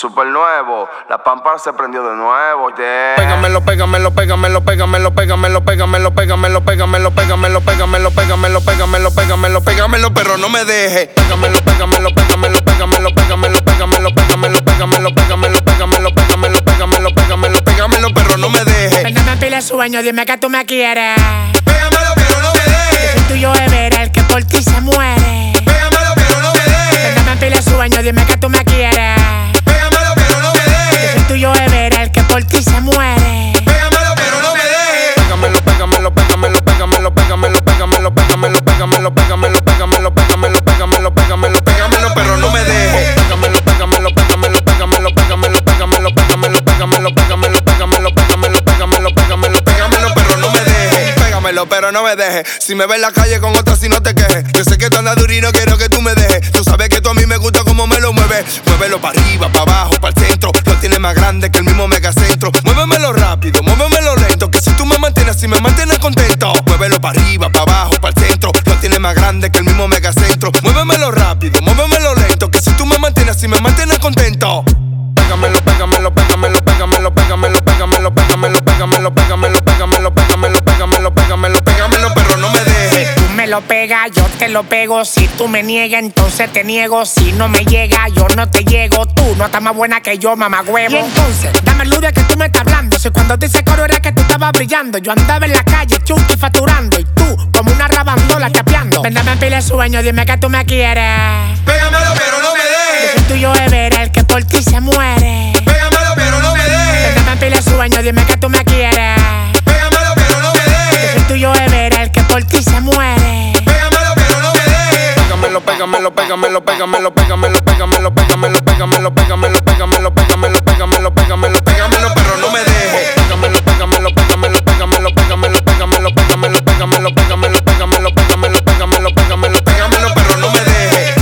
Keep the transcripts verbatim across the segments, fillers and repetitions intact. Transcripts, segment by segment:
Super nuevo, la pámpara se prendió de nuevo. Yeah. Pégamelo, pégamelo, pégamelo, pégamelo, pégamelo, pégamelo, pégamelo, pégamelo, pégamelo, pégamelo, pégamelo, pégamelo, pégamelo, pégamelo, pero no me deje. Pégamelo, pégamelo, pégamelo, pégamelo, pégamelo, pégamelo, pégamelo, pégamelo, pégamelo, pégamelo, pégamelo, pégamelo, pégamelo, pégamelo, pero no me deje. Cuando me pide sueño, dime que tú me quieres. Pégamelo, pero no me deje. Yo soy tuyo de ver, el que por ti se muere. Pégamelo, pero no me deje. Cuando me pide sueño, dime que tú me quieres. Pégamelo, pero no me deje. Yo soy tuyo de ver, el que por ti se muere. Pégamelo, pero no me deje. Pégamelo, pégamelo, pégamelo, pégamelo, pégamelo, pégamelo, pégamelo, pégamelo, pégamelo, pégamelo, pégamelo, pégamelo, pégamelo, pégamelo, pero no me deje. Pégamelo, pégamelo, pégamelo, pégamelo, pégamelo, pégamelo, pégamelo, pégamelo, pégamelo, pégamelo, pégamelo, pégamelo, pégamelo, pégamelo, pero no me deje. Pégamelo, pero no me deje. Si me ves en la calle con otra, si no te quejes. Yo sé que tú andas duro y no quiero que tú me dejes. Tú sabes que tú a mí me gusta como me lo mueves. Muévelo para arriba, para abajo, para el centro. Lo tienes más grande que el mismo megacentro. Muévemelo rápido, muévemelo lento. Que si tú me mantienes así, me mantienes contento. Muévelo para arriba, para abajo, para el centro. Lo tienes más grande que el mismo megacentro. Muévemelo rápido, muévemelo lento. Que si tú me mantienes así, me mantienes contento. Pégamelo, pégamelo, pégamelo, pégamelo, pégamelo, pégamelo, pégamelo, pégamelo, pégamelo, pégamelo, pégamelo, pégamelo, pégamelo, pégamelo, pero no me deje. Si tú me lo pegas, yo te lo pego. Si tú me niegas, entonces te niego. Si no me llega, yo no te llego. Tú no estás más buena que yo, mamá huevo. Y entonces, dame luz de que tú me estás hablando. Si cuando te hice coro era que tú estabas brillando. Yo andaba en la calle, chunky facturando. Y tú, como una rabandola, chapeando. Véndame en pile sueño, dime que tú me quieres. Pégamelo, pero no me Yo deje. soy tuyo de ver, el que por ti se muere. Pégamelo, pero no me deje. Véndame en pile sueño, dime que tú me quieres. Pégamelo, pero no me Yo deje. soy tuyo de ver, el que por ti se muere. Pégamelo, pero no me deje. Pégamelo, pégamelo, pégamelo, pégamelo, pégamelo, pégamelo, pégamelo, pégamelo, pégamelo, pégamelo, pégamelo, pégamelo, pégamelo, pégamelo, pero no me deje. Pégamelo, pégamelo, pégamelo, pégamelo, pégamelo, pégamelo, pégamelo, pégamelo, pégamelo, pégamelo, pégamelo, pégamelo, pégamelo, pégamelo, pero no me deje.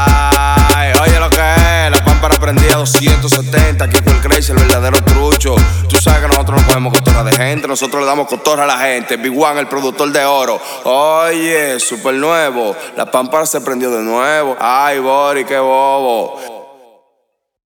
Ay, oye lo que es, la pámpara prendida doscientos setenta, aquí fue el Crazy, el verdadero trucho. Tú sabes que nosotros no cogemos cotorra de gente, nosotros le damos cotorra a la gente. Big One, el productor de oro. Oye, super nuevo, la pámpara se prendió de nuevo. Ay, Bori, qué bobo.